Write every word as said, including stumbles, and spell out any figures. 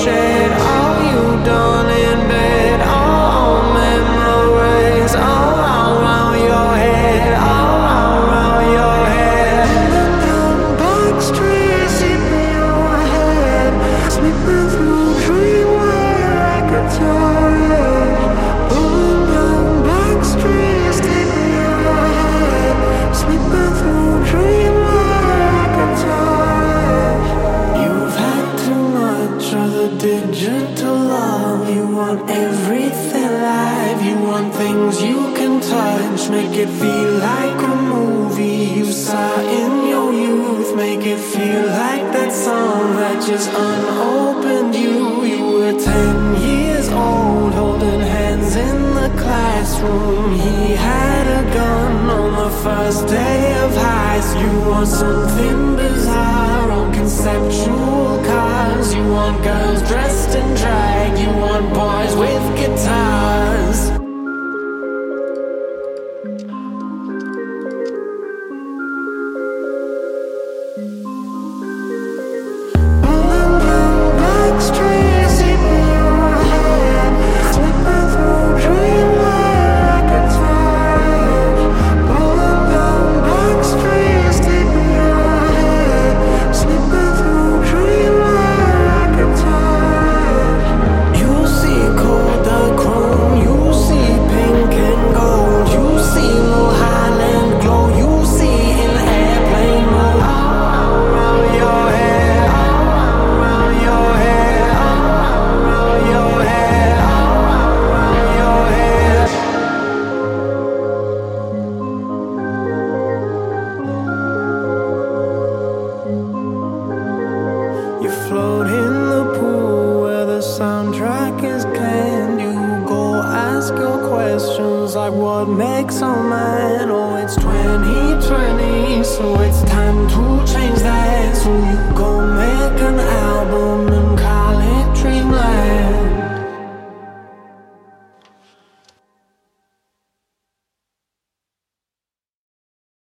shed, all you done in bed, all memories, all around your head, all around your head. Down back streets in your head, slipping through dream where I could touch. Pulling down back streets in your head, slipping through dream where I could touch. You've had too much of the digital love. You want everything live. You want things you can touch. Make it feel like a movie you saw in your youth. Make it feel like that song that just unopened you. You were ten years old, holding hands in the classroom. He had a gun on the first day of high school. You want something bizarre on conceptual cars. You want girls dressed in drag. You want boys with guitars. Pulling down back streets in your head, slipping through dream where I could touch. Pulling down back streets in your head, slipping through dream where I could touch. You see Kodachrome, you see pink and gold, you see Mulholland glow, you see in airplane mode. All around your head, all around your head, all around your head, all around your head. You float in the pool where the soundtrack is canned. You go ask your questions like what makes a man. Oh, it's twenty twenty, so it's time to change that.